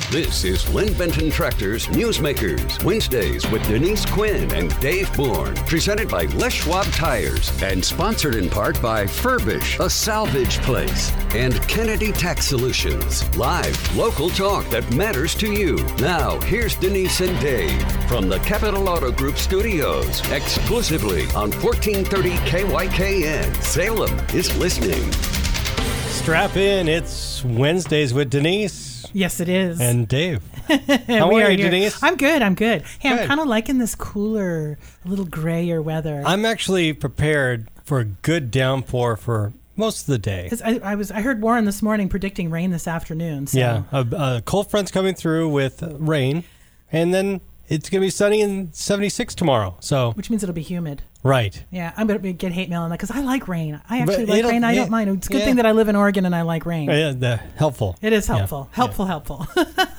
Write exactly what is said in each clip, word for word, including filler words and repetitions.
This is Lynn Benton Tractor's Newsmakers, Wednesdays with Denise Quinn and Dave Bourne. Presented by Les Schwab Tires and sponsored in part by Furbish, a salvage place, and Kennedy Tax Solutions. Live, local talk that matters to you. Now, here's Denise and Dave from the Capital Auto Group studios, exclusively on fourteen thirty K Y K N. Salem is listening. Strap in. It's Wednesdays with Denise. Yes, it is. And Dave. How we are, are you, here. Denise? I'm good. I'm good. Hey, Good. I'm kind of liking this cooler, a little grayer weather. I'm actually prepared for a good downpour for most of the day. 'Cause I, I was. I heard Warren this morning predicting rain this afternoon. So. Yeah, a, a cold front's coming through with rain, and then it's going to be sunny and seventy-six tomorrow. So, Which means it'll be humid. right. Yeah, I'm going to get hate mail on that because I like rain. I actually But like it'll- rain. I yeah, don't mind. It's a good yeah. thing that I live in Oregon and I like rain. Yeah, the, helpful. It is Yeah. helpful. Helpful, helpful.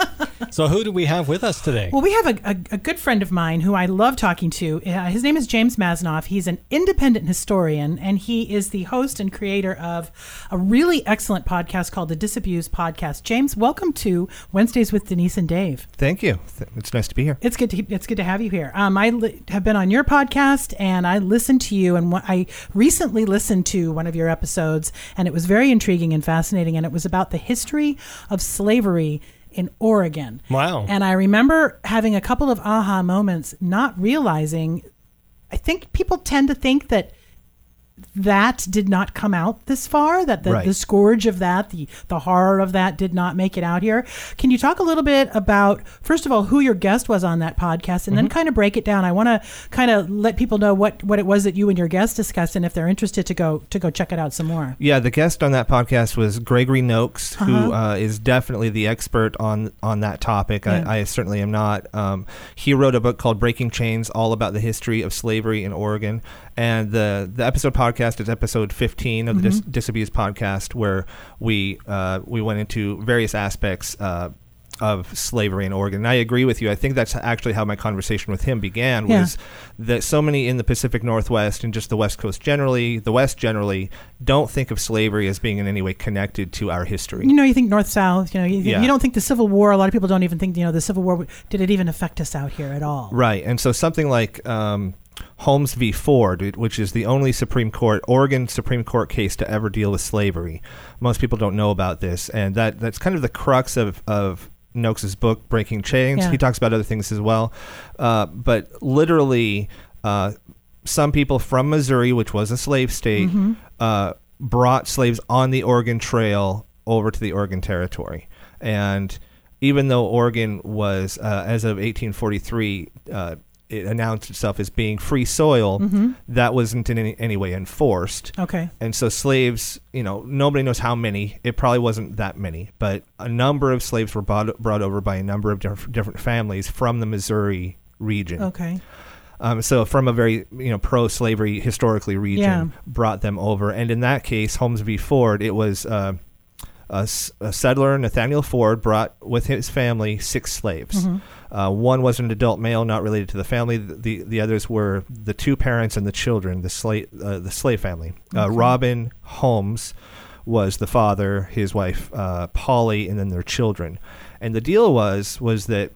So who do we have with us today? Well, we have a, a, a good friend of mine who I love talking to. Uh, his name is James Masnoff. He's an independent historian, and he is the host and creator of a really excellent podcast called the Disabused Podcast. James, welcome to Wednesdays with Denise and Dave. Thank you. It's nice to be here. It's good to it's good to have you here. Um, I li- have been on your podcast, and I listened to you, and wh- I recently listened to one of your episodes, and it was very intriguing and fascinating, and it was about the history of slavery in Oregon. Wow. And I remember having a couple of aha moments, not realizing, I think people tend to think that that did not come out this far, that the, Right. the scourge of that, the, the horror of that did not make it out here. Can you talk a little bit about, first of all, who your guest was on that podcast, and Mm-hmm. then kind of break it down? I want to kind of let people know what, what it was that you and your guest discussed, and if they're interested to go to go check it out some more. Yeah, the guest on that podcast was Gregory Noakes, who Uh-huh. uh, is definitely the expert on on that topic. Yeah. I, I certainly am not. Um, he wrote a book called Breaking Chains, all about the history of slavery in Oregon. And the the episode podcast is episode fifteen of the Mm-hmm. Dis- Disabused podcast, where we uh, we went into various aspects uh, of slavery in Oregon. And I agree with you. I think that's actually how my conversation with him began, Yeah. was that so many in the Pacific Northwest and just the West Coast generally, the West generally, don't think of slavery as being in any way connected to our history. You know, you think north-south, you know, you, Yeah. you don't think the Civil War, a lot of people don't even think, you know, the Civil War, did it even affect us out here at all? Right. And so something like um, Holmes v. Ford, which is the only Supreme Court, Oregon Supreme Court case to ever deal with slavery. Most people don't know about this. And that that's kind of the crux of, of Noakes' book, Breaking Chains. Yeah. He talks about other things as well. Uh, but literally, uh, some people from Missouri, which was a slave state, Mm-hmm. uh, brought slaves on the Oregon Trail over to the Oregon Territory. And even though Oregon was, uh, as of eighteen forty-three, uh, it announced itself as being free soil, Mm-hmm. that wasn't in any, any way enforced. Okay. And so slaves, you know, nobody knows how many. It probably wasn't that many, but a number of slaves were brought, brought over by a number of diff- different families from the Missouri region. Okay. Um, so from a very, you know, pro-slavery historically region, Yeah. brought them over. And in that case, Holmes v. Ford, it was uh, a, s- a settler, Nathaniel Ford, brought with his family six slaves. Mm-hmm. Uh, one was an adult male, not related to the family. The the, the others were the two parents and the children, the slave uh, the slave family. Uh, Okay. Robin Holmes was the father, his wife uh, Polly, and then their children. And the deal was was that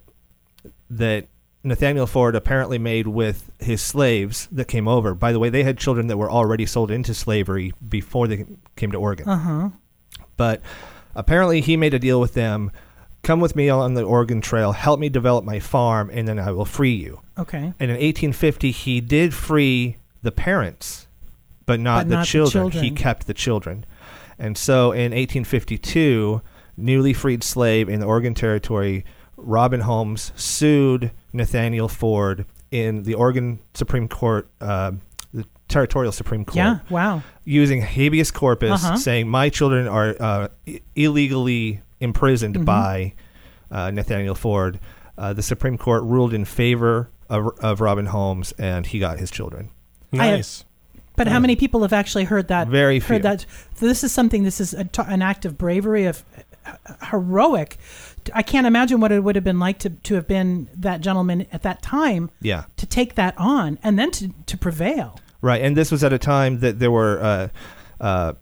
that Nathaniel Ford apparently made with his slaves that came over. By the way, they had children that were already sold into slavery before they came to Oregon. Uh-huh. But apparently he made a deal with them. Come with me on the Oregon Trail, help me develop my farm, and then I will free you. Okay. And in eighteen fifty, he did free the parents, but not, But the, not the children. children. He kept the children. And so in eighteen fifty-two, newly freed slave in the Oregon Territory, Robin Holmes sued Nathaniel Ford in the Oregon Supreme Court, uh, the Territorial Supreme Court. Yeah. Wow. Using habeas corpus, Uh-huh. saying my children are uh, i- illegally imprisoned Mm-hmm. by uh, Nathaniel Ford. Uh, the Supreme Court ruled in favor of, of Robin Holmes, and he got his children. I have- Nice. But how many people have actually heard that? Very few. Heard that. So this is something. This is a t- an act of bravery, of uh, heroic. I can't imagine what it would have been like to, to have been that gentleman at that time. Yeah. To take that on and then to, to prevail. Right, and this was at a time that there were uh, uh,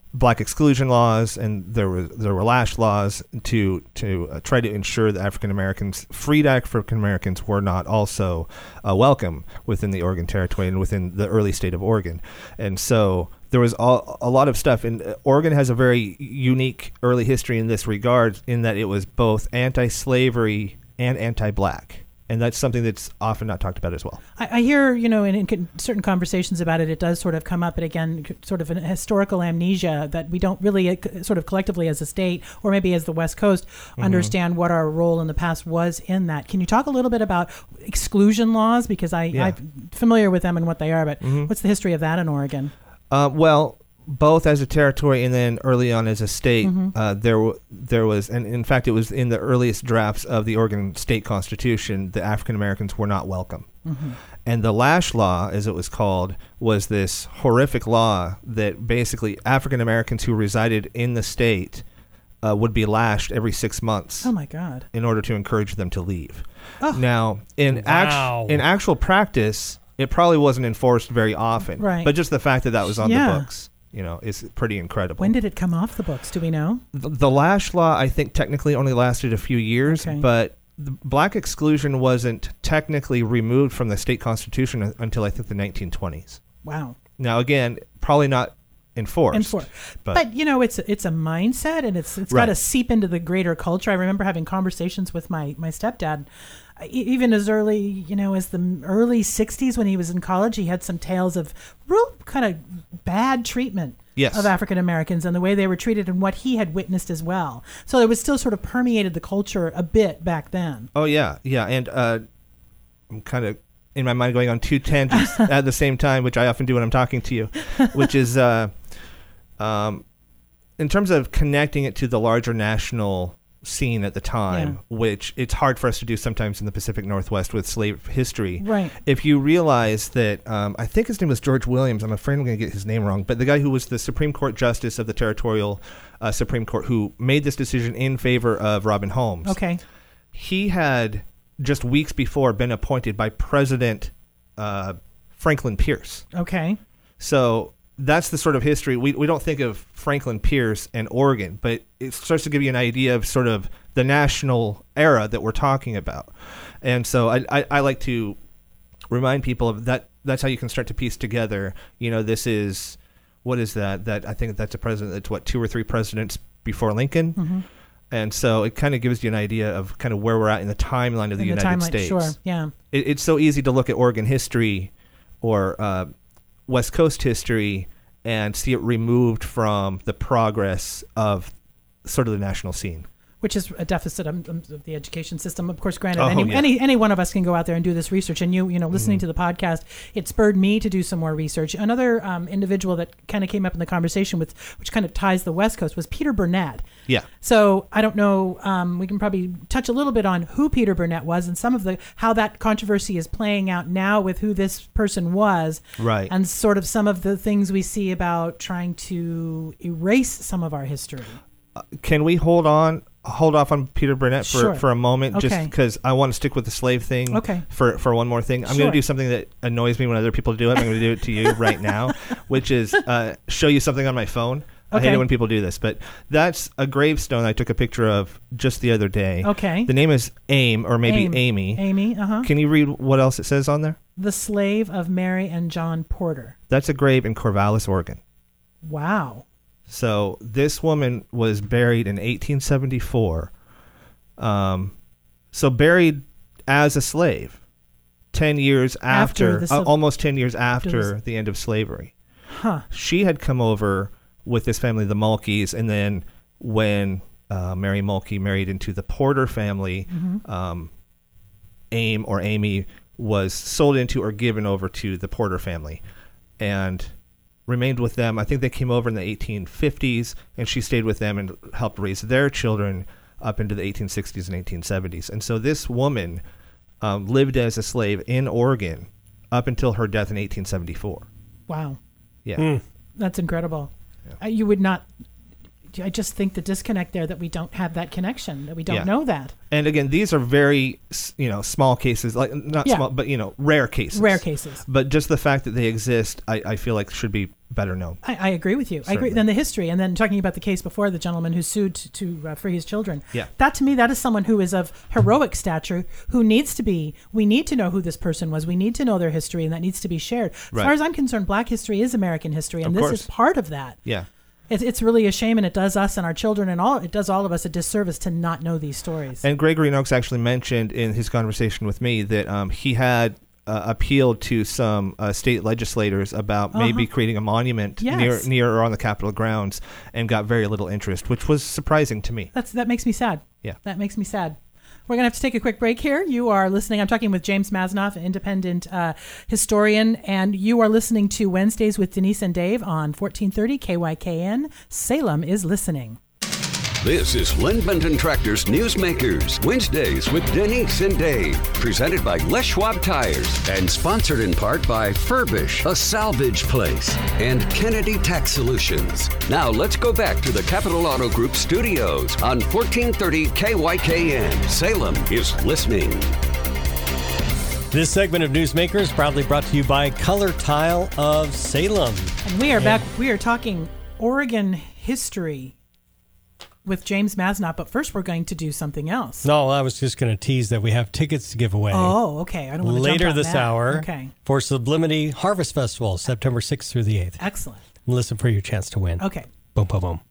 black exclusion laws, and there were there were Lash laws to to uh, try to ensure that African Americans, freed African Americans, were not also uh, welcome within the Oregon Territory and within the early state of Oregon. And so there was all, a lot of stuff. And uh, Oregon has a very unique early history in this regard, in that it was both anti-slavery and anti-black. And that's something that's often not talked about as well. I, I hear, you know, in, in certain conversations about it, it does sort of come up, but again, sort of an historical amnesia that we don't really uh, sort of collectively as a state, or maybe as the West Coast, mm-hmm. understand what our role in the past was in that. Can you talk a little bit about exclusion laws? Because I, Yeah. I'm familiar with them and what they are, but Mm-hmm. what's the history of that in Oregon? Uh, well, both as a territory and then early on as a state, Mm-hmm. uh, there w- there was, and in fact, it was in the earliest drafts of the Oregon State Constitution that African Americans were not welcome. Mm-hmm. And the Lash Law, as it was called, was this horrific law that basically African Americans who resided in the state uh, would be lashed every six months Oh my God. in order to encourage them to leave. Oh. Now, in Wow. act- in actual practice, it probably wasn't enforced very often. Right. But just the fact that that was on Yeah. the books, you know, is pretty incredible. When did it come off the books? Do we know? the, the Lash Law, I think, technically only lasted a few years, Okay. but the black exclusion wasn't technically removed from the state constitution un- until I think the nineteen twenties. Wow. Now, again, probably not enforced. Enforced. But, But, you know, it's it's a mindset, and it's it's got Right. to seep into the greater culture. I remember having conversations with my my stepdad, uh, e- even as early, you know, as the early sixties when he was in college. He had some tales of real kind of bad treatment Yes. of African Americans and the way they were treated and what he had witnessed as well. So it was still sort of permeated the culture a bit back then. oh, yeah, yeah. And uh, I'm kind of in my mind going on two tangents at the same time, which I often do when I'm talking to you, which is uh, um, in terms of connecting it to the larger national scene at the time, which it's hard for us to do sometimes in the Pacific Northwest with slave history. Right. If you realize that, um, I think his name was George Williams. I'm afraid I'm going to get his name wrong, but the guy who was the Supreme Court Justice of the Territorial uh, Supreme Court who made this decision in favor of Robin Holmes. Okay. He had just weeks before been appointed by President uh, Franklin Pierce. Okay. So that's the sort of history. We we don't think of Franklin Pierce and Oregon, but it starts to give you an idea of sort of the national era that we're talking about. And so I, I, I like to remind people of that. That's how you can start to piece together, you know, this is, what is that? That I think that's a president that's what, two or three presidents before Lincoln. Mm-hmm. And so it kind of gives you an idea of kind of where we're at in the timeline of the In the United timeline, States. sure. Yeah. It, it's so easy to look at Oregon history or uh, West Coast history and see it removed from the progress of sort of the national scene. Which is a deficit of, of the education system. Of course, granted, Oh, any, yeah. any any one of us can go out there and do this research. And you, you know, listening Mm-hmm. to the podcast, it spurred me to do some more research. Another um, individual that kind of came up in the conversation with, which kind of ties the West Coast, was Peter Burnett. Yeah. So I don't know. Um, we can probably touch a little bit on who Peter Burnett was and some of the how that controversy is playing out now with who this person was, Right. and sort of some of the things we see about trying to erase some of our history. Can we hold on, hold off on Peter Burnett for, Sure. for a moment, just Okay. because I want to stick with the slave thing Okay. for, for one more thing. I'm Sure. going to do something that annoys me when other people do it. I'm going to do it to you right now, which is uh, show you something on my phone. I hate Okay. it when people do this, but that's a gravestone I took a picture of just the other day. Okay. The name is Aim, or maybe Aim. Amy. Amy, uh-huh. Can you read what else it says on there? The slave of Mary and John Porter. That's a grave in Corvallis, Oregon. Wow. So this woman was buried in eighteen seventy-four. Um, so buried as a slave, ten years After after, the uh, civ- almost ten years after was- the end of slavery. Huh. She had come over with this family, the Mulkeys, and then when uh, Mary Mulkey married into the Porter family, Mm-hmm. um, Aim or Amy was sold into or given over to the Porter family, and remained with them. I think they came over in the eighteen fifties, and she stayed with them and helped raise their children up into the eighteen sixties and eighteen seventies. And so this woman um, lived as a slave in Oregon up until her death in eighteen seventy-four. Wow. Yeah. Mm. That's incredible. Uh, you would not. I just think the disconnect there that we don't have that connection, that we don't Yeah. know that. And again, these are very, s- you know, small cases, like not Yeah. small, but, you know, rare cases. Rare cases. But just the fact that they exist, I, I feel like should be better known. I, I agree with you. I agree. Certainly. Then the history, and then talking about the case before, the gentleman who sued to, to uh, free his children. Yeah. That to me, that is someone who is of heroic stature, who needs to be. We need to know who this person was. We need to know their history, and that needs to be shared. As Right. far as I'm concerned, Black history is American history, and Of this course. is part of that. Yeah. It's, it's really a shame, and it does us and our children and all. It does all of us a disservice to not know these stories. And Gregory Noakes actually mentioned in his conversation with me that um, he had uh, appealed to some uh, state legislators about maybe Uh-huh. creating a monument Yes. near near or on the Capitol grounds, and got very little interest, which was surprising to me. That's that makes me sad. Yeah. That makes me sad. We're going to have to take a quick break here. You are listening. I'm talking with James Masnoff, an independent uh, historian, and you are listening to Wednesdays with Denise and Dave on fourteen thirty K Y K N. Salem is listening. This is Lynn Benton Tractor's Newsmakers, Wednesdays with Denise and Dave. Presented by Les Schwab Tires and sponsored in part by Furbish, a salvage place, and Kennedy Tax Solutions. Now let's go back to the Capital Auto Group studios on fourteen thirty K Y K N. Salem is listening. This segment of Newsmakers proudly brought to you by Color Tile of Salem. And we are back. We are talking Oregon history with James Masnoff, but first we're going to do something else. No, I was just going to tease that we have tickets to give away. Oh, okay. I don't want to Later jump on this that. hour Okay. for Sublimity Harvest Festival, September sixth through the eighth. Excellent. Listen for your chance to win. Okay. Boom, boom, boom.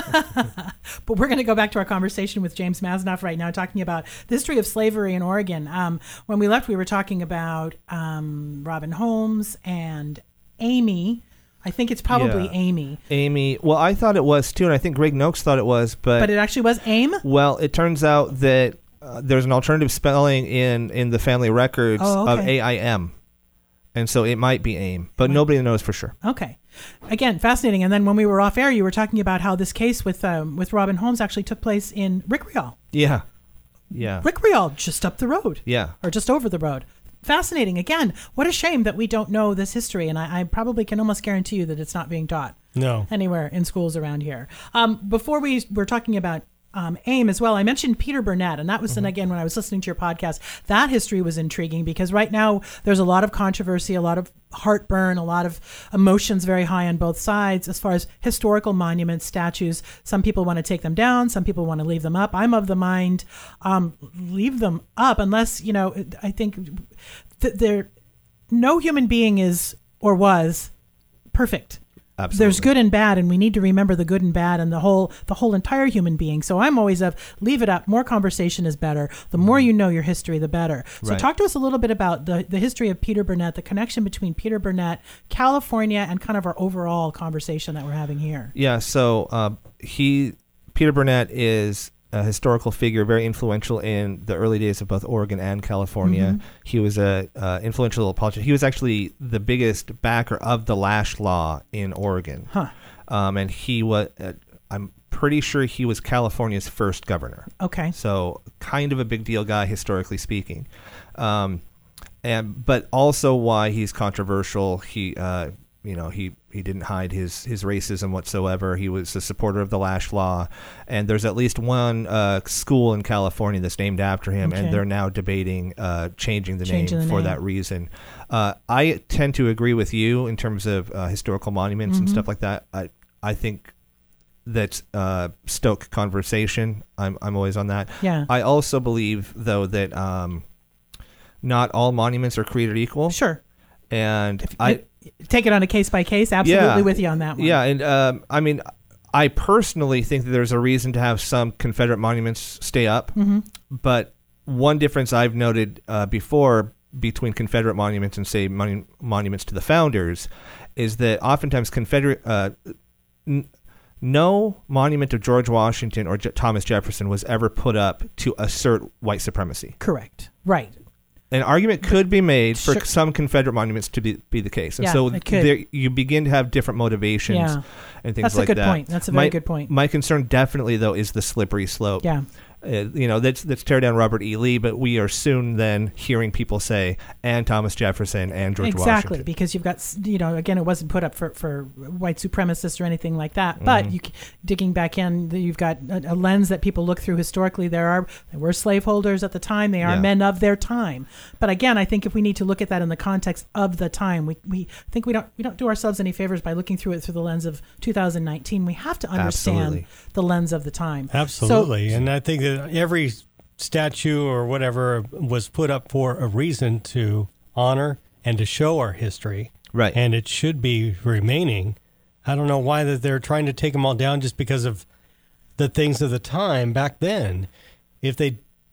But we're going to go back to our conversation with James Masnoff right now, talking about the history of slavery in Oregon. Um, when we left, we were talking about um, Robin Holmes and Amy. I think it's probably Yeah. Amy, Amy, well, I thought it was too, and I think Greg Noakes thought it was, but, but it actually was Aim. well, it turns out that uh, there's an alternative spelling in, in the family records Oh, of okay. A I M, and so it might be AIM, but nobody knows for sure. Okay. Again, fascinating. And then when we were off air, you were talking about how this case with um, with Robin Holmes actually took place in Rickreall. Yeah, yeah, Rickreall, just up the road. yeah. Or just over the road. Fascinating. Again, what a shame that we don't know this history. And I, I probably can almost guarantee you that it's not being taught No. anywhere in schools around here. Um, before we were talking about um, AIM as well, I mentioned Peter Burnett. And that was, Mm-hmm. and again, when I was listening to your podcast, that history was intriguing because right now there's a lot of controversy, a lot of heartburn, a lot of emotions very high on both sides as far as historical monuments, statues. Some people want to take them down. Some people want to leave them up. I'm of the mind, um, leave them up unless, you know, I think th- there, no human being is or was perfect. Absolutely. There's good and bad, and we need to remember the good and bad and the whole the whole entire human being. So I'm always of leave it up. More conversation is better. The more you know your history, the better. So Right. talk to us a little bit about the, the history of Peter Burnett, the connection between Peter Burnett, California, and kind of our overall conversation that we're having here. Yeah, so uh, he, Peter Burnett is a historical figure, very influential in the early days of both Oregon and California. Mm-hmm. He was a uh, influential politician. He was actually the biggest backer of the Lash Law in Oregon. Huh. Um, and he was, uh, I'm pretty sure he was California's first governor. Okay. So kind of a big deal guy, historically speaking. Um, and but also why he's controversial. He, uh, you know, he, he didn't hide his, his racism whatsoever. He was a supporter of the Lash Law, and there's at least one uh, school in California that's named after him, Okay. and they're now debating uh, changing the Changing name the for name. that reason. Uh, I tend to agree with you in terms of uh, historical monuments Mm-hmm. and stuff like that. I I think that's uh, stoke conversation. I'm I'm always on that. Yeah. I also believe, though, that um, not all monuments are created equal. Sure. And I, Take it on a case by case. Absolutely Yeah. with you on that one. yeah, and um, I mean, I personally think that there's a reason to have some Confederate monuments stay up. Mm-hmm. But one difference I've noted uh, before between Confederate monuments and, say, monu- monuments to the founders is that oftentimes Confederate. Uh, n- No monument of George Washington or Je- Thomas Jefferson was ever put up to assert white supremacy. Correct. Right. An argument could be made for Sure. some Confederate monuments to be, be the case. And Yeah, so it could. there, you begin to have different motivations Yeah. and things That's a like good that. point. That's a very my, good point. My concern definitely, though, is the slippery slope. Yeah. Uh, you know, let's, let's tear down Robert E. Lee, but we are soon then hearing people say, and Thomas Jefferson and George exactly, Washington. Because you've got, you know, again, it wasn't put up for, for white supremacists or anything like that. But Mm-hmm. you digging back in, you've got a, a lens that people look through historically. There are there were slaveholders at the time. They are Yeah. men of their time. But again, I think if we need to look at that in the context of the time, we we think we don't we don't do ourselves any favors by looking through it through the lens of two thousand nineteen. We have to understand Absolutely. the lens of the time. Absolutely. So, and I think that every statue or whatever was put up for a reason to honor and to show our history. Right. And it should be remaining. I don't know why that they're trying to take them all down just because of the things of the time back then. If they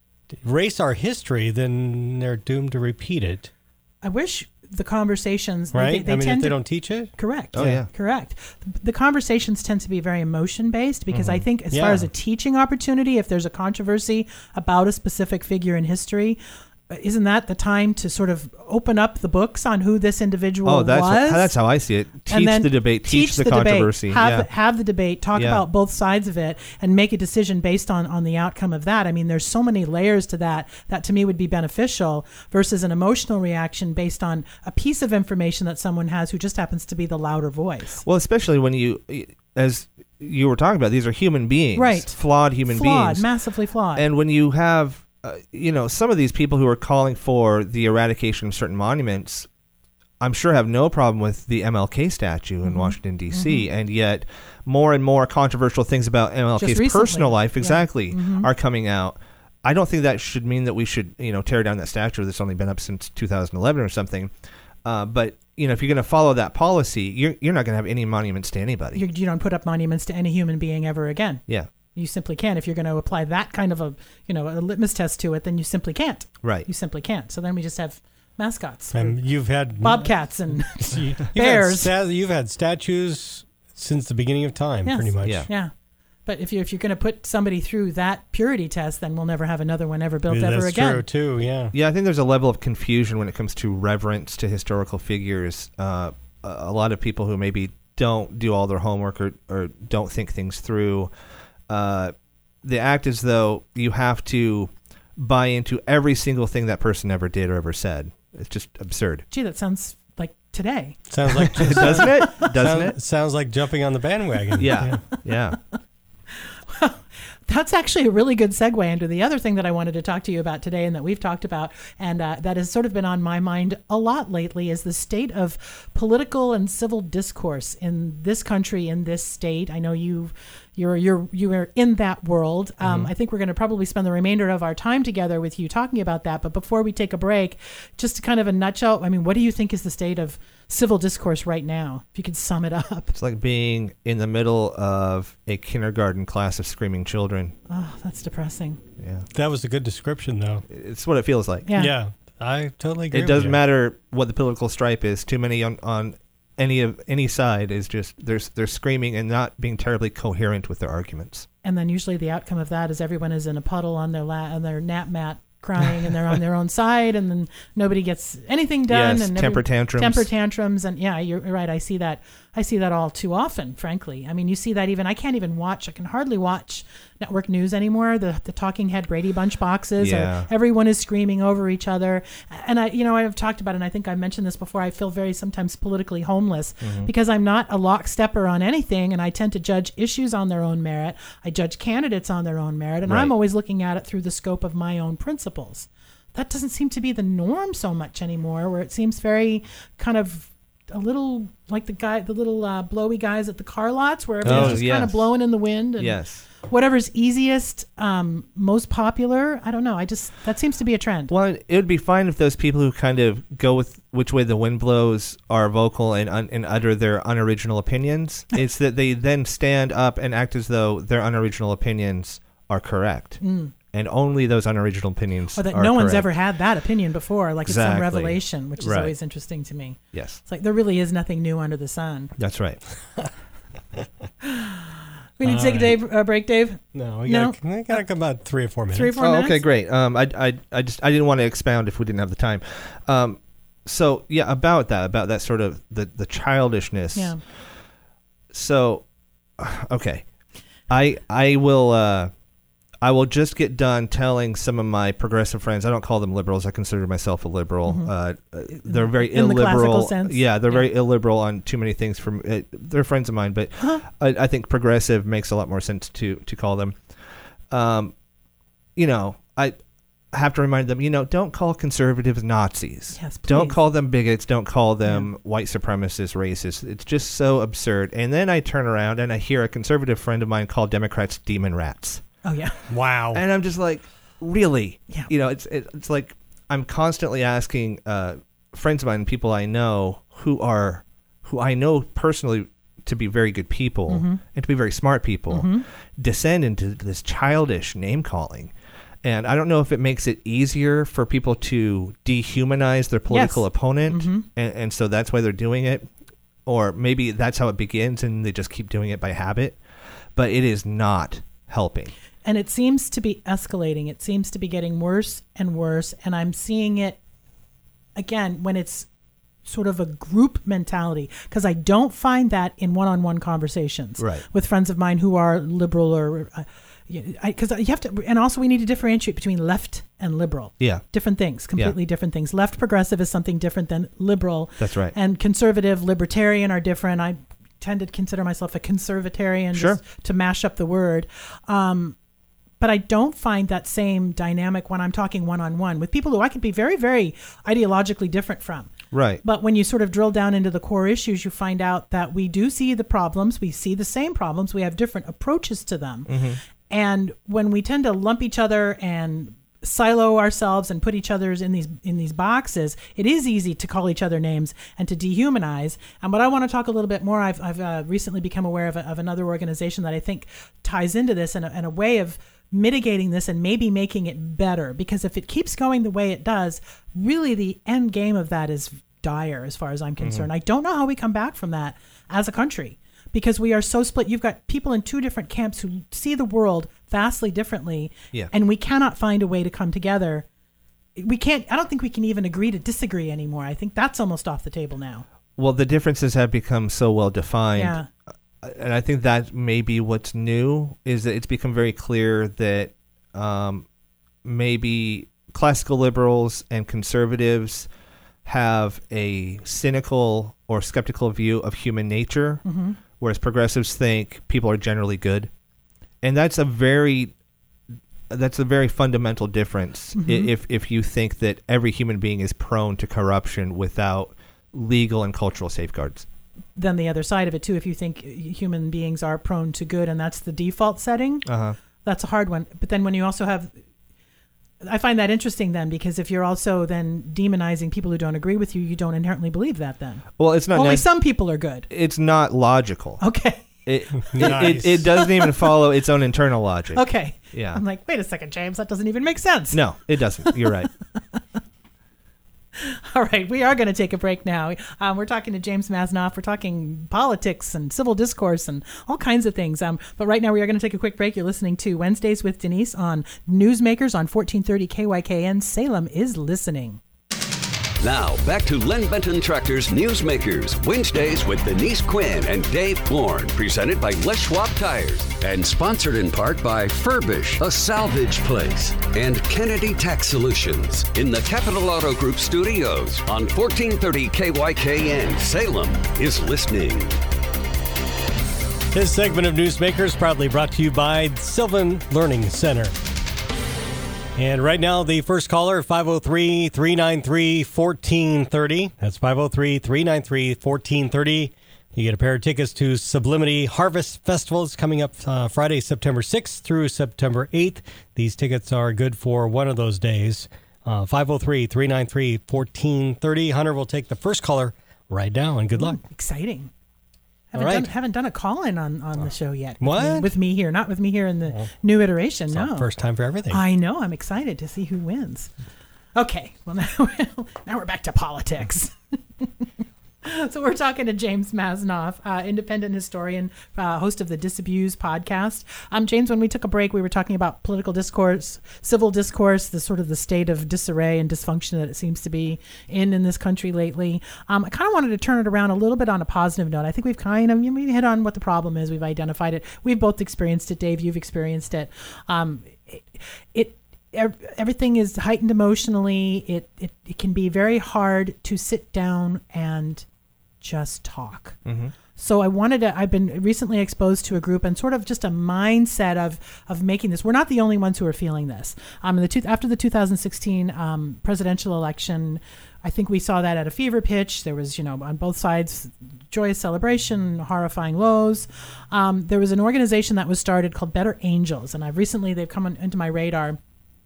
erase our history, then they're doomed to repeat it. I wish the conversations, Right? They, they I mean, tend if they to, don't teach it? Correct. Oh, yeah. Correct. The conversations tend to be very emotion based because I think, as Yeah. far as a teaching opportunity, if there's a controversy about a specific figure in history, uh, isn't that the time to sort of open up the books on who this individual Oh, that's was? that's how I see it. and Teach then the debate, teach, the, debate, controversy. have, yeah. the, have the debate, talk Yeah. about both sides of it, and make a decision based on, on the outcome of that. I mean, there's so many layers to that that to me would be beneficial versus an emotional reaction based on a piece of information that someone has who just happens to be the louder voice. Well, especially when you, as you were talking about, these are human beings, Right. Flawed human flawed, beings, massively flawed. and when you have, uh, you know, some of these people who are calling for the eradication of certain monuments, I'm sure have no problem with the M L K statue in Mm-hmm. Washington D C, and yet more and more controversial things about M L K's Just recently. personal life, Yeah. exactly, Mhm. are coming out. I don't think that should mean that we should, you know, tear down that statue that's only been up since two thousand eleven or something. Uh, but you know, if you're going to follow that policy, you're you're not going to have any monuments to anybody. you, you don't put up monuments to any human being ever again. Yeah, You simply can't. If you're going to apply that kind of a, you know, a litmus test to it, then you simply can't. right. You simply can't. So then we just have mascots, And you've had bobcats, and you- you've had bears. sta- you've had statues since the beginning of time, Yes. pretty much. Yeah. yeah. But if you if you're going to put somebody through that purity test, then we'll never have another one ever built Yeah, ever that's again. true too. Yeah. Yeah, I think there's a level of confusion when it comes to reverence to historical figures. Uh, a a lot of people who maybe don't do all their homework or, or don't think things through, uh, they act as though you have to buy into every single thing that person ever did or ever said. It's just absurd. Gee, that sounds like today. Sounds like Doesn't it? Doesn't sounds, it? sounds like jumping on the bandwagon. Yeah, yeah. That's actually a really good segue into the other thing that I wanted to talk to you about today and that we've talked about, and uh, that has sort of been on my mind a lot lately, is the state of political and civil discourse in this country, in this state. I know you've You're you're you are in that world. Um, Mm-hmm. I think we're going to probably spend the remainder of our time together with you talking about that. But before we take a break, just to kind of a nutshell, I mean, what do you think is the state of civil discourse right now? If you could sum it up. It's like being in the middle of a kindergarten class of screaming children. Oh, that's depressing. Yeah, That was a good description, though. it's what it feels like. Yeah. Yeah, I totally agree. It with doesn't you. matter what the political stripe is. Too many on, on any of any side is just they're they're screaming and not being terribly coherent with their arguments. And then usually the outcome of that is everyone is in a puddle on their la- on their nap mat crying, and they're on their own side, and then nobody gets anything done. Yes, and temper every- tantrums. temper tantrums, and yeah, you're right. I see that. I see that all too often, frankly. I mean, you see that even. I can't even watch. I can hardly watch network news anymore. The the talking head Brady Bunch boxes. Yeah. Or everyone is screaming over each other. And I, you know, I've talked about it, and I think I mentioned this before. I feel very sometimes politically homeless Mm-hmm. because I'm not a lockstepper on anything, and I tend to judge issues on their own merit. I judge candidates on their own merit, and I'm Right. always looking at it through the scope of my own principles. That doesn't seem to be the norm so much anymore, where it seems very kind of a little like the guy, the little uh, blowy guys at the car lots, where everybody's Oh, just yes. kind of blowing in the wind. And Yes. whatever's easiest, um, most popular. I don't know. I just that seems to be a trend. Well, it would be fine if those people who kind of go with which way the wind blows are vocal and un- and utter their unoriginal opinions. It's that they then stand up and act as though their unoriginal opinions are correct. Mm. And only those unoriginal opinions Or that are no one's correct. ever had that opinion before, like it's some Exactly. revelation, which is Right. always interesting to me. Yes, It's like there really is nothing new under the sun. that's right. We need to take a day, uh, break, Dave. No, we No. got we got about three or four minutes. Three or four Oh, minutes. okay, great. Um, I, I, I just, I didn't want to expound if we didn't have the time. Um, so yeah, about that, about that sort of the, the childishness. Yeah. So, okay, I, I will, uh, I will just get done telling some of my progressive friends. I don't call them liberals. I consider myself a liberal. Mm-hmm. Uh, they're very in illiberal. The classical sense. Yeah, they're yeah. very illiberal on too many things. From uh, they're friends of mine, but huh. I, I think progressive makes a lot more sense to to call them. Um, you know, I have to remind them. You know, don't call conservatives Nazis. Yes, please. Don't call them bigots. Don't call them yeah. white supremacists, racists. It's just so absurd. And then I turn around and I hear a conservative friend of mine call Democrats demon rats. Oh, yeah. Wow. And I'm just like, really? Yeah. You know, it's it, it's like I'm constantly asking uh, friends of mine, people I know who are, who I know personally to be very good people mm-hmm. and to be very smart people, mm-hmm. descend into this childish name calling. And I don't know if it makes it easier for people to dehumanize their political yes. opponent. Mm-hmm. And, and so that's why they're doing it. Or maybe that's how it begins and they just keep doing it by habit. But it is not helping. And it seems to be escalating. It seems to be getting worse and worse. And I'm seeing it, again, when it's sort of a group mentality, because I don't find that in one-on-one conversations right. with friends of mine who are liberal or... Uh, because you have to, and also we need to differentiate between left and liberal. Yeah. Different things, completely yeah. different things. Left progressive is something different than liberal. That's right. And conservative, libertarian are different. I tend to consider myself a conservatarian sure. just to mash up the word. Um, but I don't find that same dynamic when I'm talking one-on-one with people who I could be very, very ideologically different from. Right. But when you sort of drill down into the core issues, you find out that we do see the problems. We see the same problems. We have different approaches to them. Mm-hmm. And when we tend to lump each other and silo ourselves and put each other's in these in these boxes, it is easy to call each other names and to dehumanize. And what I want to talk a little bit more, I've, I've uh, recently become aware of, a, of another organization that I think ties into this and a, and a way of mitigating this and maybe making it better. Because if it keeps going the way it does, really the end game of that is dire as far as I'm concerned. Mm-hmm. I don't know how we come back from that as a country. Because we are so split. You've got people in two different camps who see the world vastly differently. Yeah. And we cannot find a way to come together. We can't, I don't think we can even agree to disagree anymore. I think that's almost off the table now. Well, the differences have become so well defined. Yeah. And I think that may be what's new, is that it's become very clear that um, maybe classical liberals and conservatives have a cynical or skeptical view of human nature. Mm-hmm. Whereas progressives think people are generally good, and that's a very that's a very fundamental difference. Mm-hmm. If if you think that every human being is prone to corruption without legal and cultural safeguards, then the other side of it too. If you think human beings are prone to good, and that's the default setting, uh-huh. that's a hard one. But then when you also have I find that interesting then, because if you're also then demonizing people who don't agree with you, you don't inherently believe that then. Well, it's not... Only nec- some people are good. It's not logical. Okay. It, nice. it, it, it doesn't even follow its own internal logic. Okay. Yeah. I'm like, wait a second, James, that doesn't even make sense. No, it doesn't. You're right. All right, we are going to take a break now. Um, we're talking to James Masnoff. We're talking politics and civil discourse and all kinds of things. Um, but right now we are going to take a quick break. You're listening to Wednesdays with Denise on Newsmakers on fourteen thirty K Y K N. Salem is listening. Now, back to Len Benton Tractor's Newsmakers, Wednesdays with Denise Quinn and Dave Bourne, presented by Les Schwab Tires, and sponsored in part by Furbish, a salvage place, and Kennedy Tax Solutions, in the Capital Auto Group studios on fourteen thirty K Y K N. Salem is listening. This segment of Newsmakers proudly brought to you by Sylvan Learning Center. And right now, the first caller, five oh three, three nine three, one four three oh. That's five oh three, three nine three, one four three oh. You get a pair of tickets to Sublimity Harvest Festival. It's coming up uh, Friday, September sixth through September eighth. These tickets are good for one of those days. Uh, five oh three, three nine three, one four three oh. Hunter will take the first caller right now, and good luck. Ooh, exciting. Haven't, All right. done, haven't done a call-in on, on the show yet. With What? Me, with me here. Not with me here in the Well, new iteration, It's no. not first time for everything. I know. I'm excited to see who wins. Okay. Well, now, now we're back to politics. So we're talking to James Masnoff, uh, independent historian, uh, host of the Disabuse podcast. Um, James, when we took a break, we were talking about political discourse, civil discourse, the sort of the state of disarray and dysfunction that it seems to be in in this country lately. Um, I kind of wanted to turn it around a little bit on a positive note. I think we've kind of, you know, we hit on what the problem is. We've identified it. We've both experienced it. Dave, you've experienced it. Um, it, it everything is heightened emotionally. It, it it can be very hard to sit down and just talk. Mm-hmm. So I wanted to, I've been recently exposed to a group and sort of just a mindset of, of making this. We're not the only ones who are feeling this. Um, the two, after the two thousand sixteen um, presidential election, I think we saw that at a fever pitch. There was, you know, on both sides, joyous celebration, horrifying lows. Um, there was an organization that was started called Better Angels. And I've recently, they've come on, into my radar.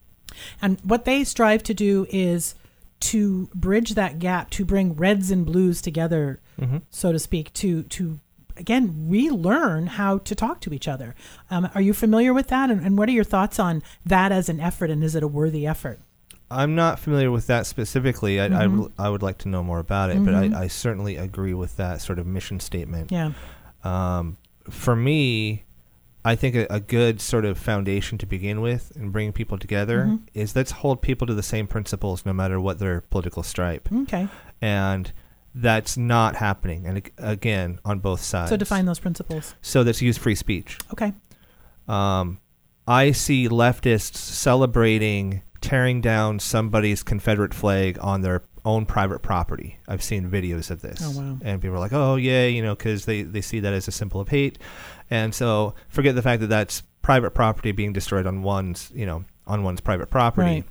And what they strive to do is to bridge that gap, to bring reds and blues together, mm-hmm. so to speak, to to again relearn how to talk to each other. Um, are you familiar with that? And, and what are your thoughts on that as an effort? And is it a worthy effort? I'm not familiar with that specifically. I, Mm-hmm. I, I would like to know more about it, Mm-hmm. but I, I certainly agree with that sort of mission statement. Yeah. Um, for me, I think a, a good sort of foundation to begin with and bring people together Mm-hmm. is let's hold people to the same principles no matter what their political stripe. Okay. And that's not happening. And ag- again, on both sides. So define those principles. So let's use free speech. Okay. Um, I see leftists celebrating tearing down somebody's Confederate flag on their own private property. I've seen videos of this. Oh, wow. And people are like, oh, yeah, you know, because they, they see that as a symbol of hate. And so forget the fact that that's private property being destroyed on one's, you know, on one's private property.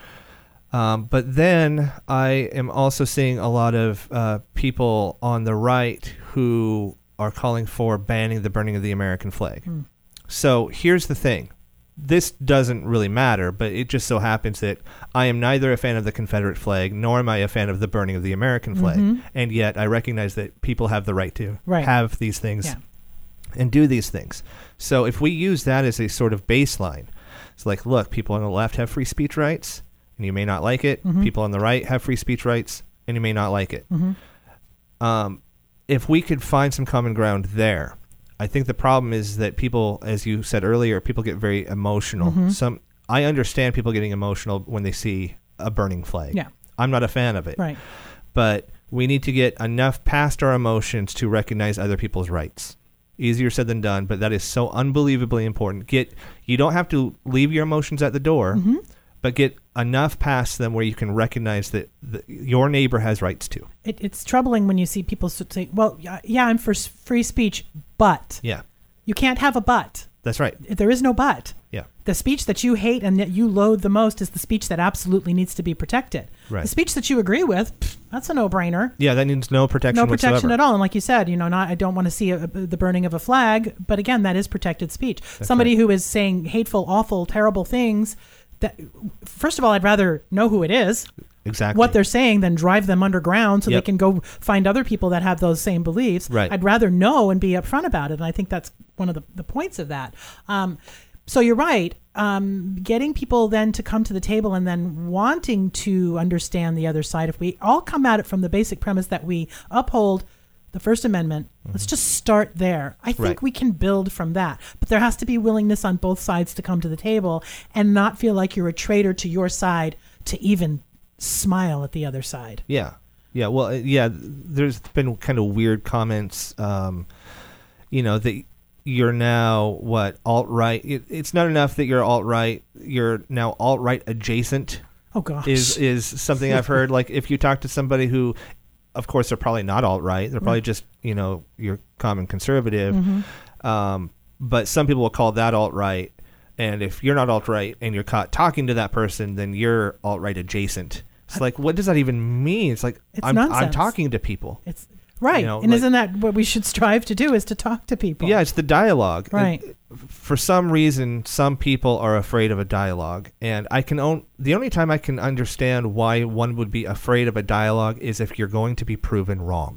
Right. Um, but then I am also seeing a lot of uh, people on the right who are calling for banning the burning of the American flag. Mm. So here's the thing. This doesn't really matter, but it just so happens that I am neither a fan of the Confederate flag, nor am I a fan of the burning of the American flag. Mm-hmm. And yet I recognize that people have the right to Right. have these things Yeah. and do these things. So if we use that as a sort of baseline, it's like, look, people on the left have free speech rights, and you may not like it. Mm-hmm. People on the right have free speech rights, and you may not like it. Mm-hmm. Um, if we could find some common ground there, I think the problem is that people, as you said earlier, people get very emotional. Mm-hmm. Some I understand people getting emotional when they see a burning flag. Yeah. I'm not a fan of it. Right. But we need to get enough past our emotions to recognize other people's rights. Easier said than done, but that is so unbelievably important. Get you don't have to leave your emotions at the door, Mm-hmm. but get enough past them where you can recognize that the, your neighbor has rights too. It, it's troubling when you see people say, well, yeah, yeah, I'm for s- free speech, but Yeah, you can't have a but. that's right. There is no but. Yeah, The speech that you hate and that you loathe the most is the speech that absolutely needs to be protected. Right. The speech that you agree with, pff, that's a no-brainer. yeah, that needs no protection. No protection whatsoever. at all. And like you said, you know, not I don't want to see a, a, the burning of a flag, but again, that is protected speech. Somebody right. who is saying hateful, awful, terrible things, that first of all, I'd rather know who it is, Exactly. what they're saying, than drive them underground so Yep. they can go find other people that have those same beliefs. Right. I'd rather know and be upfront about it. And I think that's one of the, the points of that. Um, so you're right. Um, getting people then to come to the table and then wanting to understand the other side. If we all come at it from the basic premise that we uphold the First Amendment, mm-hmm. let's just start there. I think Right. we can build from that. But there has to be willingness on both sides to come to the table and not feel like you're a traitor to your side to even smile at the other side. Yeah. Yeah. Well, uh, yeah, there's been kind of weird comments, um, you know, that you're now what, alt-right. It, it's not enough that you're alt-right. You're now alt-right adjacent Oh, gosh. is, is something I've heard. Like if you talk to somebody who, of course, they're probably not alt-right. They're probably just, you know, your common conservative. Mm-hmm. Um, but some people will call that alt-right. And if you're not alt-right and you're caught talking to that person, then you're alt-right adjacent. It's like, what does that even mean? It's like, It's I'm, I'm nonsense. talking to people. It's right. You know, and like- isn't that what we should strive to do, is to talk to people? Yeah, it's the dialogue. Right. And for some reason, some people are afraid of a dialogue. And I can own, the only time I can understand why one would be afraid of a dialogue is if you're going to be proven wrong.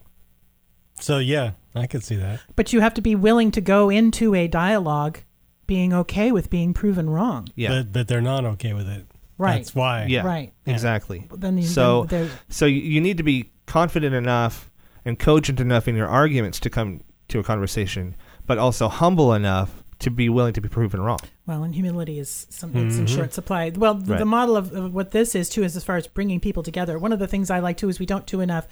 So, yeah, I could see that. But you have to be willing to go into a dialogue being okay with being proven wrong. Yeah. But, but they're not okay with it. Right. That's why. Yeah. Right. Exactly. Then you, So, then there- so you- you need to be confident enough and cogent enough in your arguments to come to a conversation, but also humble enough to be willing to be proven wrong. well, and humility is something that's in Mhm. short supply. Well, the, Right. the model of, of what this is too is as far as bringing people together. One of the things I like too is we don't do enough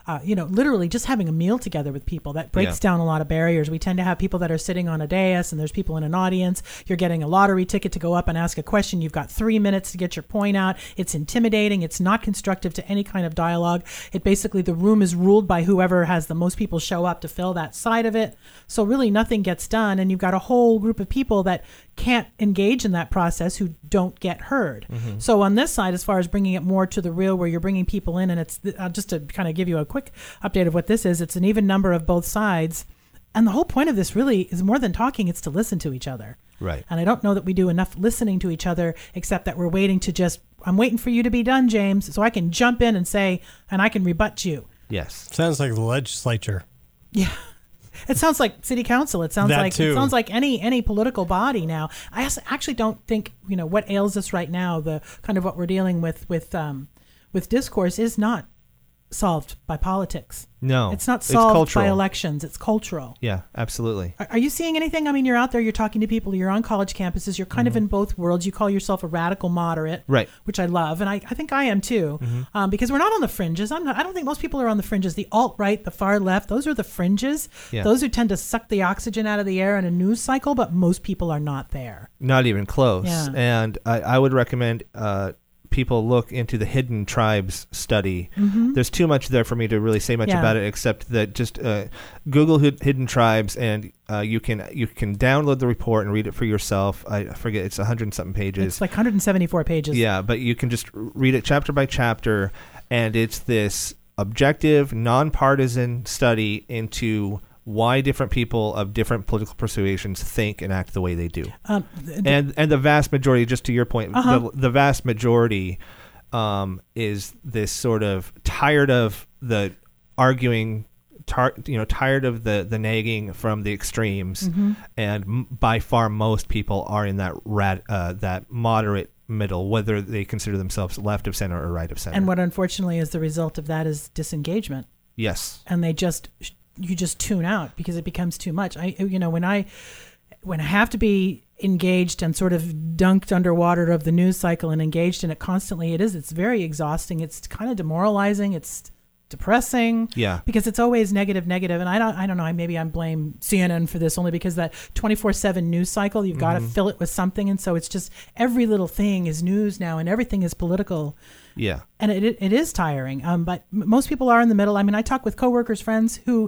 uh, you know, literally just having a meal together with people. That breaks Yeah. down a lot of barriers. We tend to have people that are sitting on a dais and there's people in an audience. You're getting a lottery ticket to go up and ask a question. You've got three minutes to get your point out. It's intimidating. It's not constructive to any kind of dialogue. It basically, the room is ruled by whoever has the most people show up to fill that side of it. So really nothing gets done. And you've got a whole group of people that can't engage in that process who don't get heard. Mm-hmm. So on this side, as far as bringing it more to the real, where you're bringing people in, and it's uh, just to kind of give you a quick update of what this is, it's an even number of both sides. And the whole point of this really is more than talking, it's to listen to each other. Right. And I don't know that we do enough listening to each other, except that we're waiting to just, I'm waiting for you to be done, James, so I can jump in and say, and I can rebut you. Yes. Sounds like the legislature. Yeah. It sounds like city council. It sounds That like too. it sounds like any any political body now. I as- actually don't think, you know, what ails us right now, the kind of what we're dealing with with um, with discourse is not solved by politics. No. It's not It's solved cultural. by elections. It's cultural. Yeah, absolutely. Are, are you seeing anything? I mean, you're out there, you're talking to people, you're on college campuses, you're kind of in both worlds. You call yourself a radical moderate, Right. which I love, and I, I think I am too, um, because we're not on the fringes. I'm not, I don't think most people are on the fringes. The alt-right, the far left, those are the fringes. Yeah. Those who tend to suck the oxygen out of the air in a news cycle, but most people are not there. Not even close. Yeah. And I, I would recommend uh, people look into the Hidden Tribes study. Mm-hmm. There's too much there for me to really say much Yeah. about it, except that just uh, Google Hid- Hidden Tribes, and uh, you can you can download the report and read it for yourself. I forget, it's a hundred and something pages. It's like one hundred seventy-four pages. Yeah, but you can just read it chapter by chapter, and it's this objective, nonpartisan study into why different people of different political persuasions think and act the way they do. Um, th- th- And and the vast majority, just to your point, Uh-huh. the, the vast majority um, is this sort of tired of the arguing, tar, you know, tired of the, the nagging from the extremes, Mm-hmm. and m- by far most people are in that rad, uh, that moderate middle, whether they consider themselves left of center or right of center. and what unfortunately is the result of that is disengagement. Yes. And they just you just tune out because it becomes too much. I you know when I when I have to be engaged and sort of dunked underwater of the news cycle and engaged in it constantly, it is it's very exhausting. It's kind of demoralizing. It's depressing. Yeah. Because it's always negative, negative. And I don't I don't know, maybe I blame C N N for this only because that twenty-four seven news cycle, you've got to fill it with something, and so it's just every little thing is news now and everything is political. Yeah. And it, it, it is tiring. Um, but m- most people are in the middle. I mean, I talk with coworkers, friends who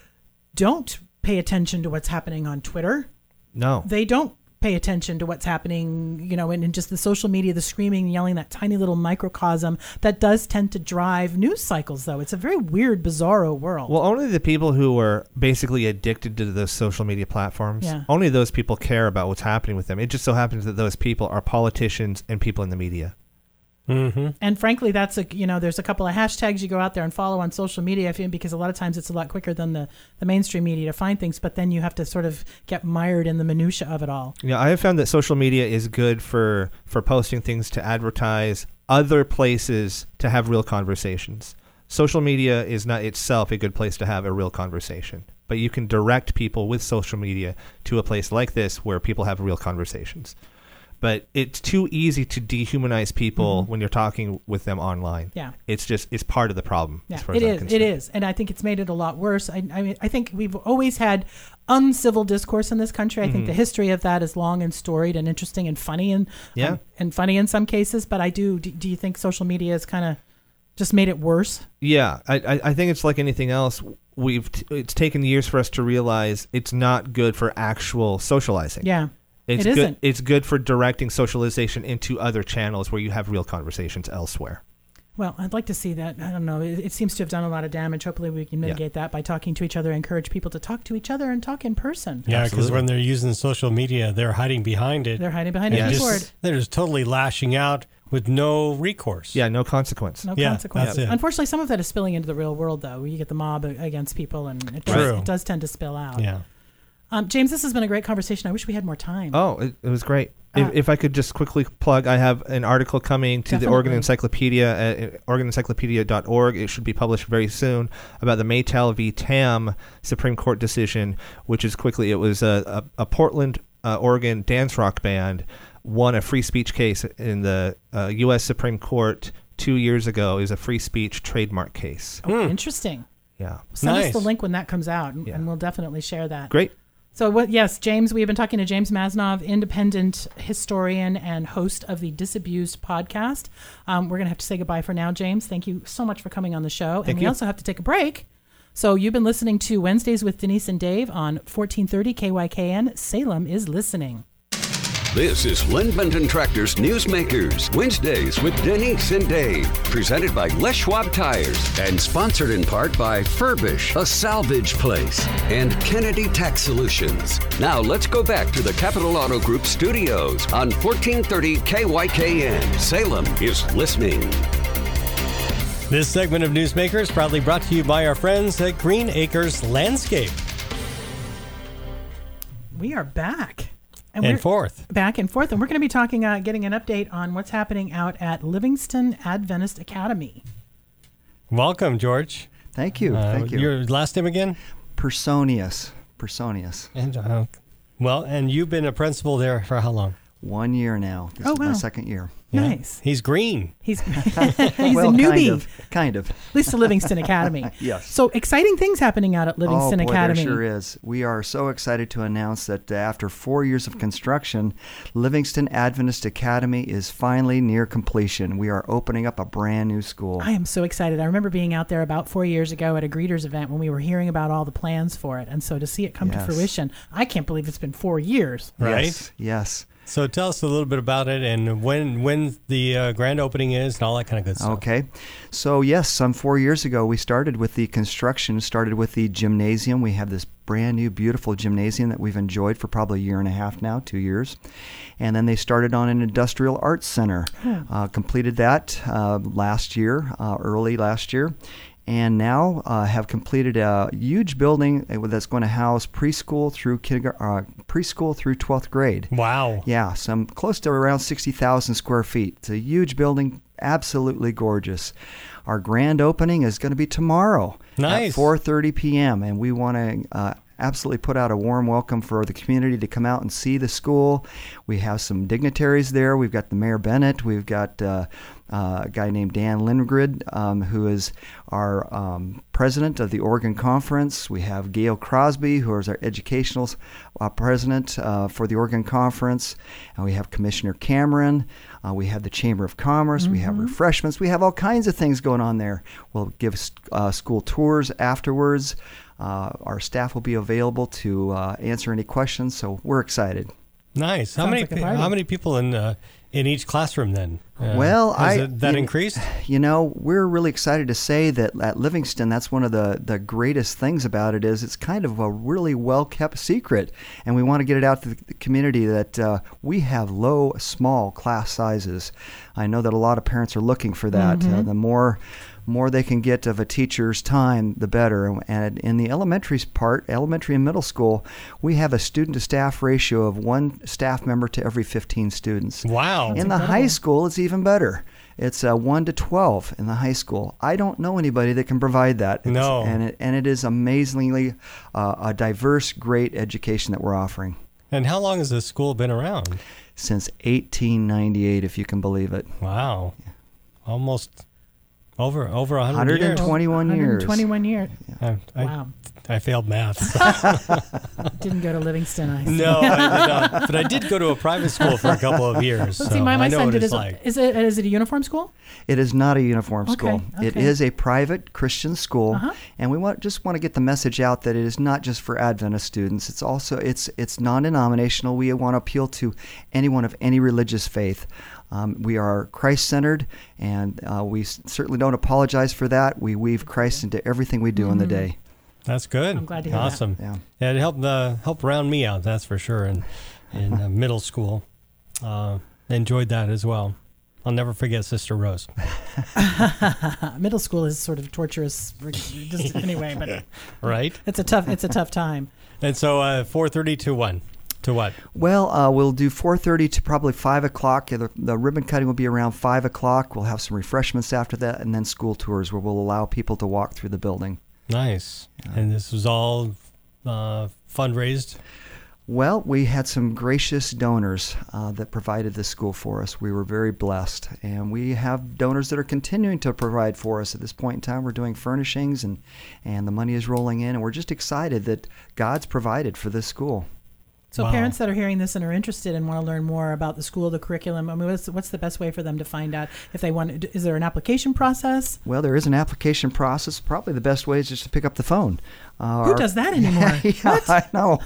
don't pay attention to what's happening on Twitter. No. They don't pay attention to what's happening, you know, in, in just the social media, the screaming, yelling, that tiny little microcosm that does tend to drive news cycles, though. It's a very weird, bizarro world. Well, only the people who are basically addicted to those social media platforms, Yeah. only those people care about what's happening with them. It just so happens that those people are politicians and people in the media. Mm-hmm. And frankly, that's a, you know, there's a couple of hashtags you go out there and follow on social media, I feel, because a lot of times it's a lot quicker than the, the mainstream media to find things, but then you have to sort of get mired in the minutia of it all. Yeah, I have found that social media is good for, for posting things to advertise other places to have real conversations. Social media is not itself a good place to have a real conversation, but you can direct people with social media to a place like this where people have real conversations. But it's too easy to dehumanize people Mm-hmm. when you're talking with them online. Yeah. It's just, it's part of the problem. Yeah, as far it as I'm is. It concerned. is, and I think it's made it a lot worse. I, I mean, I think we've always had uncivil discourse in this country. I Mm-hmm. think the history of that is long and storied and interesting and funny and Yeah. um, and funny in some cases. But I do. Do, do you think social media has kind of just made it worse? Yeah, I, I I think it's like anything else. We've t- it's taken years for us to realize it's not good for actual socializing. Yeah, it's it good. isn't. It's good for directing socialization into other channels where you have real conversations elsewhere. Well, I'd like to see that. I don't know. It, it seems to have done a lot of damage. Hopefully, we can mitigate that by talking to each other, encourage people to talk to each other and talk in person. Yeah, because Absolutely. when they're using social media, they're hiding behind it. They're hiding behind and a Yes. keyboard. just, they're just totally lashing out with no recourse. Yeah, no consequence. No Yeah, consequences. that's it. Unfortunately, some of that is spilling into the real world, though. Where you get the mob a- against people, and it does, True. it does tend to spill out. Yeah. Um, James, this has been a great conversation. I wish we had more time. Oh, it, it was great. Uh, if, if I could just quickly plug, I have an article coming to the Oregon Definitely. Encyclopedia at oregon encyclopedia dot org. It should be published very soon about the Maytel v. Tam Supreme Court decision, which is quickly, it was a, a, a Portland, uh, Oregon dance rock band won a free speech case in the uh, U S Supreme Court two years ago is a free speech trademark case. Oh, interesting. Yeah. Send Nice. us the link when that comes out, and, Yeah. and we'll definitely share that. Great. So, what? Yes, James, we have been talking to James Masnov, independent historian and host of the Disabused podcast. Um, we're going to have to say goodbye for now, James. Thank you so much for coming on the show. Thank and we you. also have to take a break. So, you've been listening to Wednesdays with Denise and Dave on fourteen thirty K Y K N. Salem is listening. This is Lynn Benton Tractor's Newsmakers, Wednesdays with Denise and Dave, presented by Les Schwab Tires and sponsored in part by Furbish, a salvage place, and Kennedy Tax Solutions. Now let's go back to the Capital Auto Group studios on fourteen thirty K Y K N. Salem is listening. This segment of Newsmakers proudly brought to you by our friends at Green Acres Landscape. We are back. And we're forth. Back and forth. And we're going to be talking, uh, getting an update on what's happening out at Livingston Adventist Academy. Welcome, George. Thank you. Uh, Thank you. Your last name again? Personius. Personius. And uh, well, and you've been a principal there for how long? One year now. This Oh, is my wow. second year. Yeah. Nice. He's green. He's he's well, a newbie. kind of. Kind of. At least to Livingston Academy. Yes. So exciting things happening out at Livingston oh, boy, Academy. there sure is. We are so excited to announce that uh, after four years of construction, Livingston Adventist Academy is finally near completion. We are opening up a brand new school. I am so excited. I remember being out there about four years ago at a greeters event when we were hearing about all the plans for it. And so to see it come Yes. to fruition, I can't believe it's been four years. Right? Yes. Yes. So tell us a little bit about it and when when the uh, grand opening is and all that kind of good stuff. Okay. So, yes, some four years ago, we started with the construction, started with the gymnasium. We have this brand new, beautiful gymnasium that we've enjoyed for probably a year and a half now, two years. And then they started on an industrial arts center, uh, completed that uh, last year, uh, early last year. And now uh, have completed a huge building that's going to house preschool through kinder, uh, preschool through twelfth grade. Wow. Yeah, some close to around sixty thousand square feet. It's a huge building, absolutely gorgeous. Our grand opening is going to be tomorrow Nice. at four thirty p.m. and we want to uh, absolutely put out a warm welcome for the community to come out and see the school. We have some dignitaries there. We've got the Mayor Bennett. We've got uh, uh, a guy named Dan Lindgren, um, who is our um, president of the Oregon Conference. We have Gail Crosby, who is our educational uh, president uh, for the Oregon Conference. And we have Commissioner Cameron. Uh, we have the Chamber of Commerce. Mm-hmm. We have refreshments. We have all kinds of things going on there. We'll give uh, school tours afterwards. Uh, our staff will be available to uh, answer any questions, so we're excited. Nice. How Sounds many like a pe- party. how many people in uh, in each classroom then? Uh, Well, has I- it, that you- increased? You know, we're really excited to say that at Livingston, that's one of the, the greatest things about it is it's kind of a really well-kept secret, and we want to get it out to the community that uh, we have low, small class sizes. I know that a lot of parents are looking for that. Mm-hmm. Uh, the more more they can get of a teacher's time, the better. And in the elementary part, elementary and middle school, we have a student-to-staff ratio of one staff member to every fifteen students. Wow. In the high school, it's even better. It's uh, one to twelve in the high school. I don't know anybody that can provide that. It's- No. And it, and it is amazingly uh, a diverse, great education that we're offering. And how long has this school been around? Since eighteen ninety-eight, if you can believe it. Wow. Almost over over one hundred years. one hundred twenty-one years. one hundred twenty-one years. I, I, Wow. I failed math. Didn't go to Livingston. I see. No, I did not. But I did go to a private school for a couple of years. Let's so see, my, my I know son what did. it's Is, like. is it is it a uniform school? It is not a uniform Okay, school. It okay. is a private Christian school, Uh-huh. and we want just want to get the message out that it is not just for Adventist students. It's also it's it's non-denominational. We want to appeal to anyone of any religious faith. Um, we are Christ-centered, and uh, we s- certainly don't apologize for that. We weave Christ into everything we do in the day. That's good. I'm glad to hear that. awesome. Yeah. Yeah, it helped uh, helped round me out. That's for sure. In in uh, middle school, uh, enjoyed that as well. I'll never forget Sister Rose. Uh, middle school is sort of torturous, just anyway. But Right. it's a tough it's a tough time. And so uh, four thirty to one. To what? Well, uh, we'll do four thirty to probably five o'clock. The, the ribbon cutting will be around five o'clock. We'll have some refreshments after that, and then school tours where we'll allow people to walk through the building. Nice. And this was all uh, fundraised. Well, we had some gracious donors uh, that provided the school for us. We were very blessed. And we have donors that are continuing to provide for us. At this point in time, we're doing furnishings, and, and the money is rolling in. And we're just excited that God's provided for this school. So Wow. parents that are hearing this and are interested and want to learn more about the school, the curriculum, I mean, what's, what's the best way for them to find out if they want? Is there an application process? Well, there is an application process. Probably the best way is just to pick up the phone. Uh, Who our- does that anymore? yeah, What? I know.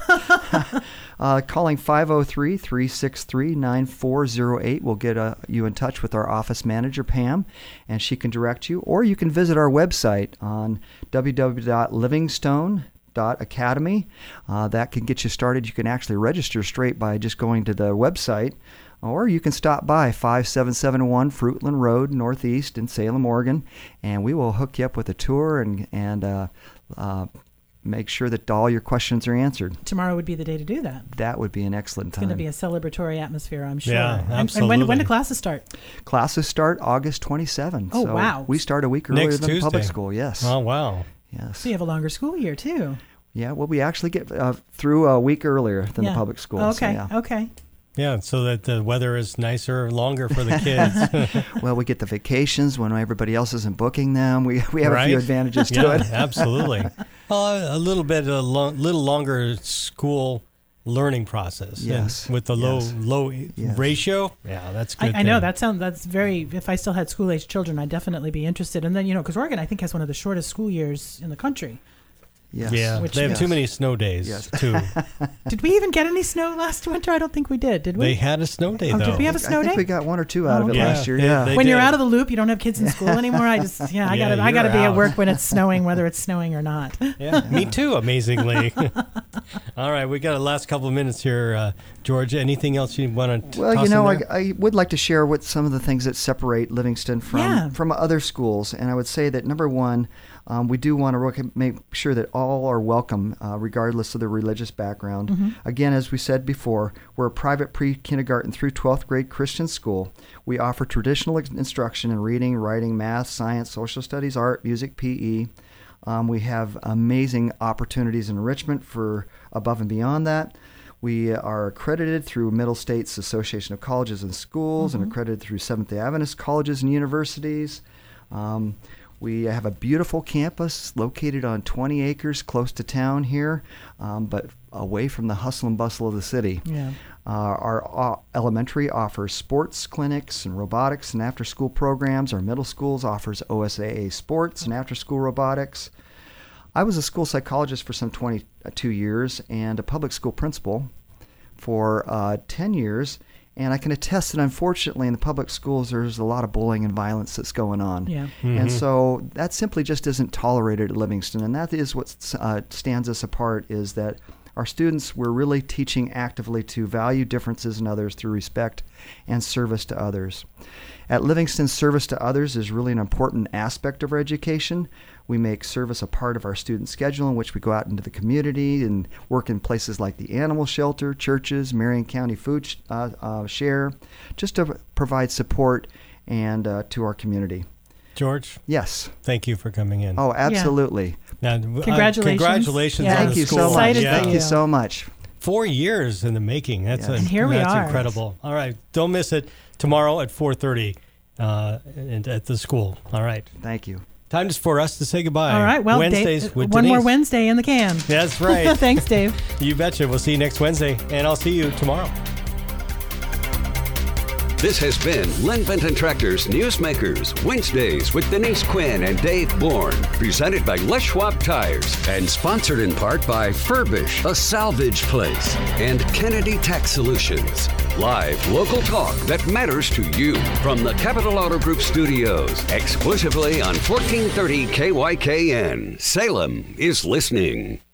uh, calling five oh three, three six three, nine four oh eight will get uh, you in touch with our office manager, Pam, and she can direct you. Or you can visit our website on w w w dot livingstone dot academy. Uh, that can get you started. You can actually register straight by just going to the website. Or you can stop by five seven seven one Fruitland Road, Northeast in Salem, Oregon, and we will hook you up with a tour and, and uh, uh, make sure that all your questions are answered. Tomorrow would be the day to do that. That would be an excellent It's time. going to be a celebratory atmosphere, I'm sure. Yeah, And- And, when, absolutely. when do classes start? Classes start August twenty-seventh. Oh, so wow. We start a week earlier Next than Tuesday. public school, yes. Oh, wow. Yes. So you have a longer school year, too. Yeah, well, we actually get uh, through a week earlier than Yeah. the public school. so, Okay, yeah. okay. Yeah, so that the weather is nicer, longer for the kids. Well, we get the vacations when everybody else isn't booking them. We we have a few Right? advantages to Yeah, it. absolutely. Uh, a little bit, a lo- little longer school learning process. And Yes, with the low yes, low yes. ratio. Yeah, that's I, good. I know thing. that sounds that's very. If I still had school age children, I'd definitely be interested. And then you know, because Oregon, I think, has one of the shortest school years in the country. Yes. Yeah, Which they have yes. too many snow days Yes. too. Did we even get any snow last winter? I don't think we did. Did we? They had a snow day Oh, though. did we have a I snow think day? we got one or two out Oh, of it okay. last year. Yeah, Yeah. they- when you're did. out of the loop, you don't have kids in school anymore. I just, yeah, I Yeah, gotta, I you're gotta be at out. work when it's snowing, whether it's snowing or not. Yeah, me too. Amazingly. All right, we got a last couple of minutes here, uh, George. Anything else you want to? Well, toss you know, in I, there? I would like to share what some of the things that separate Livingston from Yeah. from other schools, and I would say that number one, um, we do want to rec- make sure that all are welcome, uh, regardless of their religious background. Mm-hmm. Again, as we said before, we're a private pre-kindergarten through twelfth grade Christian school. We offer traditional ex- instruction in reading, writing, math, science, social studies, art, music, P E. Um, we have amazing opportunities in enrichment for above and beyond that. We are accredited through Middle States Association of Colleges and Schools and accredited through Seventh-day Adventist colleges and universities. Um, we have a beautiful campus located on twenty acres close to town here, um, but away from the hustle and bustle of the city. Yeah. Uh, our uh, elementary offers sports clinics and robotics and after-school programs. Our middle schools offers O S A A sports and after-school robotics. I was a school psychologist for some twenty-two years and a public school principal for uh, ten years. And I can attest that unfortunately in the public schools there's a lot of bullying and violence that's going on. Yeah. And so that simply just isn't tolerated at Livingston. And that is what uh, stands us apart, is that our students, we're really teaching actively to value differences in others through respect and service to others. At Livingston, service to others is really an important aspect of our education. We make service a part of our student schedule, in which we go out into the community and work in places like the animal shelter, churches, Marion County Food sh- uh, uh, Share, just to provide support and uh, to our community. George, Yes. thank you for coming in. Oh, absolutely. Now, uh, Congratulations. congratulations Yeah. on Thank the you school. so much. Excited for Thank you. you so much. Four years in the making. That's Yeah. a, And here we that's are. incredible. All right, don't miss it tomorrow at four thirty uh, and at the school. All right, Thank you. time is for us to say goodbye. All right. Well, Wednesdays Dave, with one more Denise. Wednesday in the can. That's right. Thanks, Dave. You betcha. We'll see you next Wednesday, and I'll see you tomorrow. This has been Len Benton Tractor's Newsmakers, Wednesdays with Denise Quinn and Dave Bourne, presented by Les Schwab Tires and sponsored in part by Furbish, a salvage place, and Kennedy Tax Solutions. Live local talk that matters to you from the Capital Auto Group studios, exclusively on fourteen thirty K Y K N. Salem is listening.